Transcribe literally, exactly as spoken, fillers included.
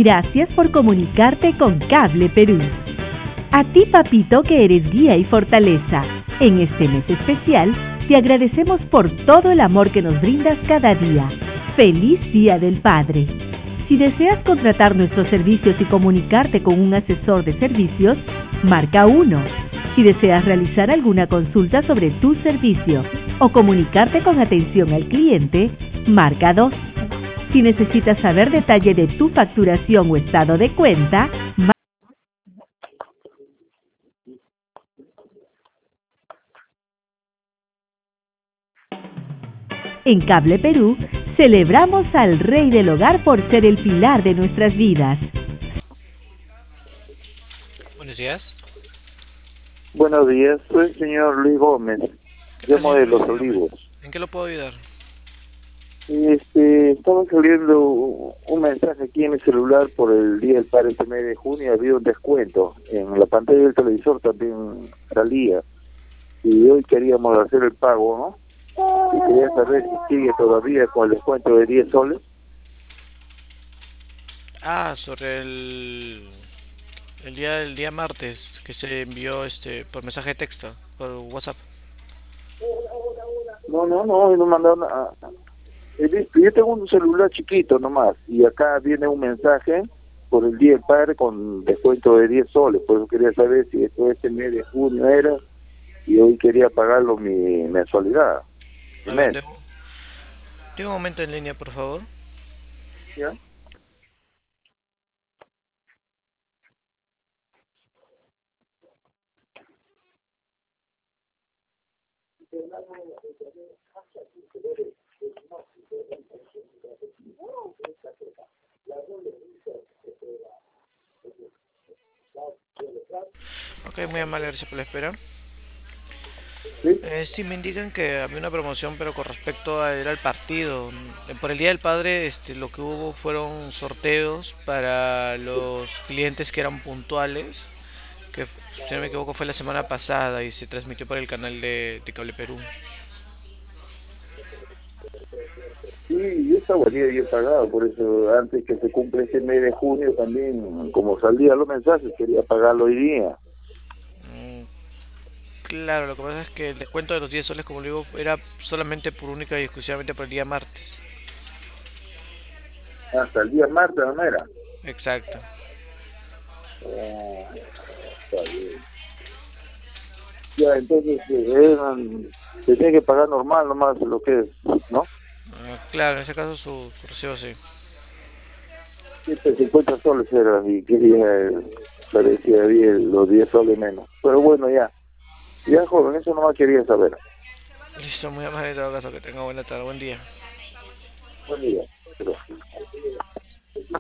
Gracias por comunicarte con Cable Perú. A ti, papito, que eres guía y fortaleza. En este mes especial, te agradecemos por todo el amor que nos brindas cada día. ¡Feliz Día del Padre! Si deseas contratar nuestros servicios y comunicarte con un asesor de servicios, marca uno. Si deseas realizar alguna consulta sobre tu servicio o comunicarte con atención al cliente, marca dos. Si necesitas saber detalle de tu facturación o estado de cuenta, marca. En Cable Perú, celebramos al Rey del Hogar por ser el pilar de nuestras vidas. Buenos días. Buenos días, soy el señor Luis Gómez, llamo de Los Olivos. ¿En qué lo puedo ayudar? Este, estaba saliendo un mensaje aquí en mi celular por el Día del Padre, el primer de junio, había un descuento. En la pantalla del televisor también salía. Y hoy queríamos hacer el pago, ¿no? Y quería saber si sigue todavía con el descuento de diez soles. Ah, sobre el el día del día martes que se envió este por mensaje de texto por WhatsApp. No, no, no, no mandaron nada. He visto, yo tengo un celular chiquito nomás, y acá viene un mensaje por el Día del Padre con descuento de diez soles, por eso quería saber si esto este mes de junio era, y hoy quería pagarlo mi mensualidad. A Mi ver, mes. tengo, tengo un momento en línea, por favor. ¿Ya? Ok, muy amable, gracias por la espera. ¿Sí? Eh, sí, me indican que había una promoción, pero con respecto a era el partido. Eh, Por el Día del Padre, este, lo que hubo fueron sorteos para los clientes que eran puntuales, que f- si no me equivoco fue la semana pasada y se transmitió por el canal de, de Cable Perú. Sí, yo estaba día yo he pagado, por eso antes que se cumple este mes de junio también, como salían los mensajes, quería pagarlo hoy día. Mm, Claro, lo que pasa es que el descuento de los diez soles, como le digo, era solamente por única y exclusivamente por el día martes. Hasta el día martes, ¿no era? Exacto. Ah, está bien. Ya, entonces, eh, eran- se tiene que pagar normal nomás lo que es, ¿no? Ah, claro, en ese caso su, su recibo sí. ciento cincuenta soles era y quería, eh, parecía bien los diez soles menos. Pero bueno, ya, ya joven, eso nomás quería saber. Listo, muy amable en todo caso, que tenga buena tarde, buen día. Buen día. Pero-